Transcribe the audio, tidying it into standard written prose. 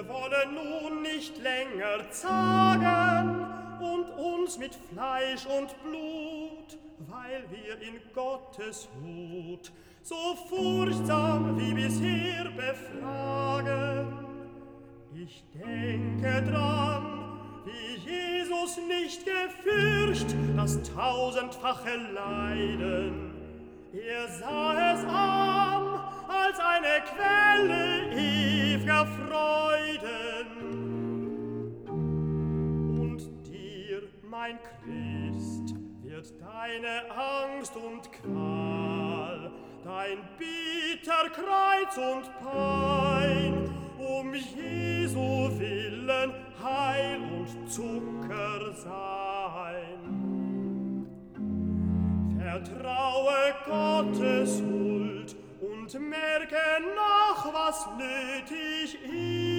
Wir wollen nun nicht länger zagen und uns mit Fleisch und Blut, weil wir in Gottes Hut so furchtsam wie bisher befragen. Ich denke dran, wie Jesus nicht gefürcht das tausendfache Leiden. Er sah es an als eine Quelle ewiger Freuden. Und dir, mein Christ, wird deine Angst und Qual, dein bitter Kreuz und Pein, um Jesu willen Heil und Zucker sein. Vertraue Gottes Huld und merke nach, was nötig ist.